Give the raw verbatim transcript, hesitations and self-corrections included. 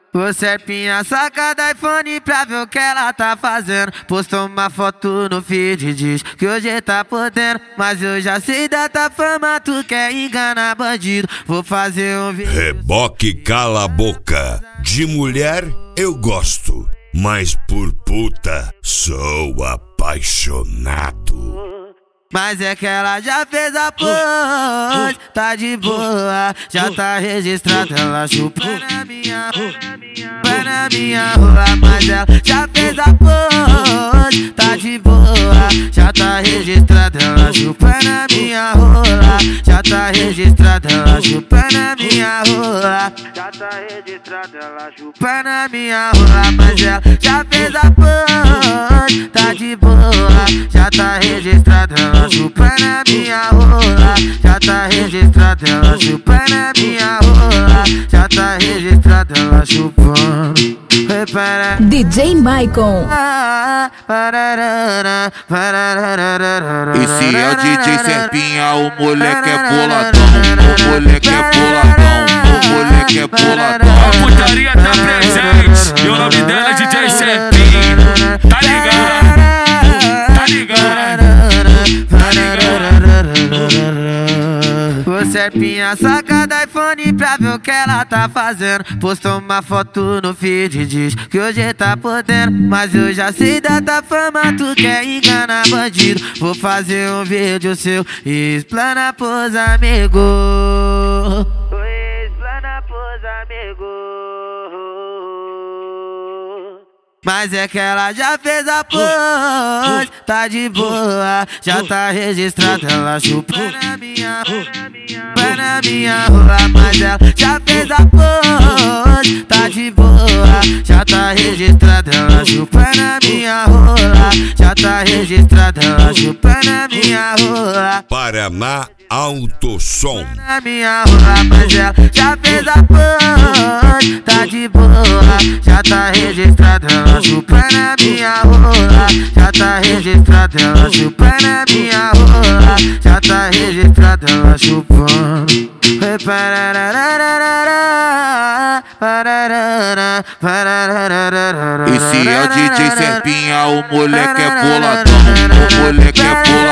Ô Serpinha, saca da iPhone pra ver o que ela tá fazendo. Postou uma foto no feed, diz que hoje tá podendo. Mas eu já sei da tua fama, tu quer enganar bandido. Vou fazer um vídeo. Reboque cala a boca. De mulher eu gosto, mas por puta sou apaixonado. Mas é que ela já fez a pose, tá de boa, já tá registrada. Ela chupa na minha, vai na minha rola. Mas ela já fez a pose, tá de boa, já tá registrada. Ela chupa na minha rola, já tá registrada. Ela chupa na minha rola, já tá registrada. Ela chupa na minha rola. Mas ela já fez a pose, tá de boa, já tá registrada. Ela chupa na minha rola, já tá registrada. Ela chupa na minha rola, já tá registrada. Ela chupando. Repara. D J Maicon. Esse é o D J Serpinha, o moleque é boladão, o moleque é boladão, o moleque é boladão. A putaria tá presente, e o nome dela é D J Serpinha. Tá ligado? Tá ligado? Ô Serpinha, saca da iPhone pra ver o que ela tá fazendo. Postou uma foto no feed, diz que hoje tá podendo. Mas eu já sei da tua fama, tu quer enganar bandido. Vou fazer um vídeo seu e explana pros amigos. Explana pros amigos. Mas é que ela já fez a pose, tá de boa, já tá registrada. Ela chupa na minha, vai na minha rola. Mas ela já fez a pose, tá de boa, já tá registrada. Ela chupa na minha rola, já tá registrada. Ela chupa na minha rola. Paraná Autosom. Na minha rola. Mas ela já fez a pose, tá de boa, já tá registrada. Ela chupa na minha rola, já tá registrada. Ela chupa na minha rola, já tá registrada. Ela chupando. Esse é o D J Serpinha, o moleque é boladão, o moleque é boladão.